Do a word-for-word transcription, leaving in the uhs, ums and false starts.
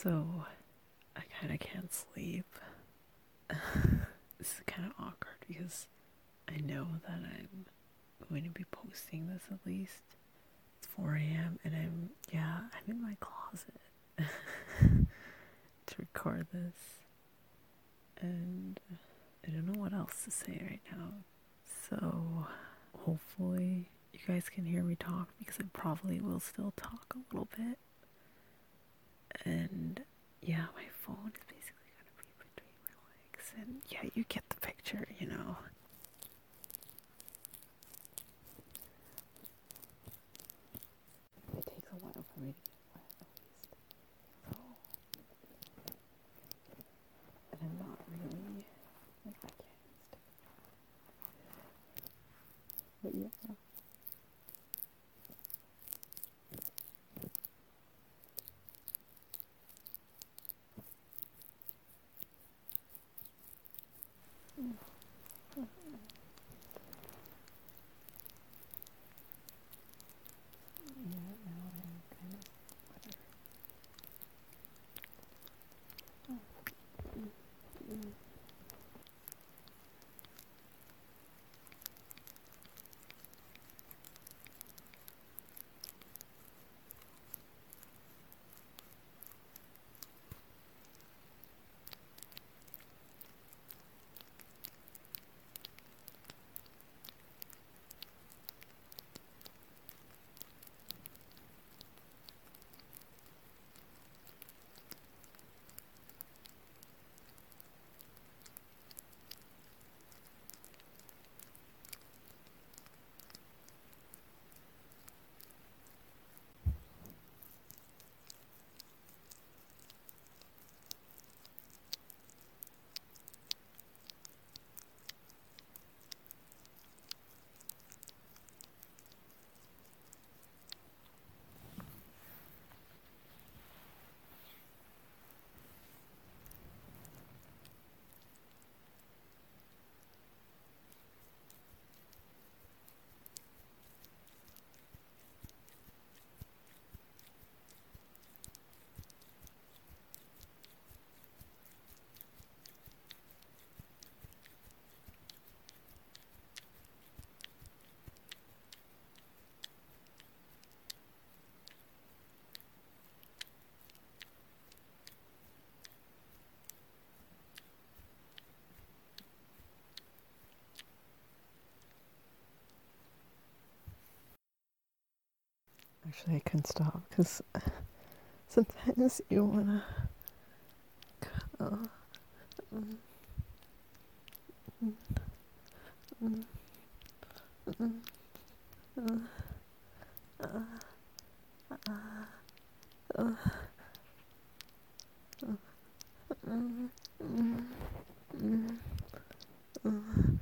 So, I kind of can't sleep. This is kind of awkward because I know that I'm going to be posting this at least. It's four a m and I'm, yeah, I'm in my closet to record this. And I don't know what else to say right now. So, hopefully, you guys can hear me talk because I probably will still talk a little bit. And yeah, my phone is basically gonna be between my legs, and yeah, you get the picture, you know. It takes a while for me to get wet, at least. So, and I'm not really like I can't stick. But yeah. Yeah, now I'm kind of wetter. Oh. Mm, mm. Actually, I couldn't stop because sometimes you wanna. Uh, mm, mm, mm, mm, mm, uh, uh, uh, mm, mm, mm, mm.